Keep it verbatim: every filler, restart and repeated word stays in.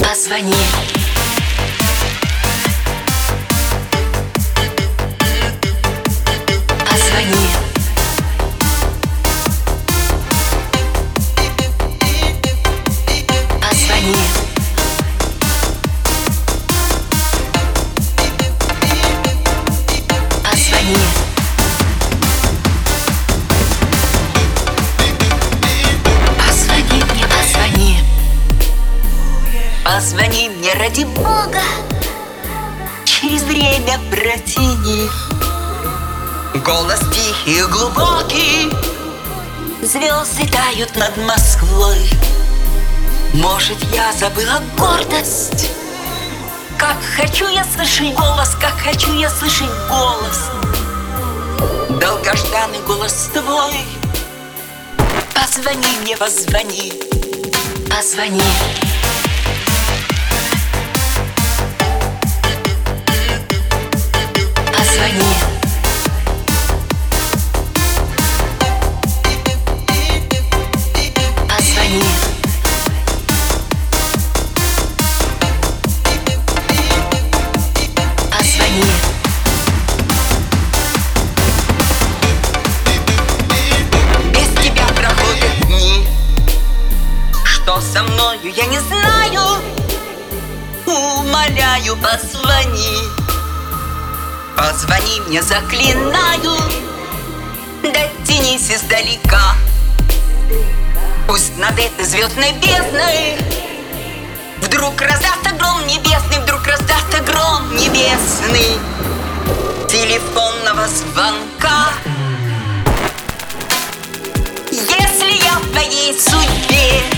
Позвони. Позвони. Позвони. Позвони. Позвони мне, позвони. Позвони мне, ради Бога. Через время протяни. Голос тихий и глубокий. Звезды тают над Москвой. Может, я забыла гордость? Как хочу я слышать голос, как хочу я слышать голос. Долгожданный голос твой. Позвони мне, позвони. Позвони. Позвони. Позвони. Позвони. Без тебя проходят дни. Что со мною, я не знаю. Умоляю, позвони. Позвони мне, заклинаю. Дотянись издалека. Пусть над этой звездной бездной вдруг раздастся гром небесный, вдруг раздастся гром небесный телефонного звонка. Если я в твоей судьбе,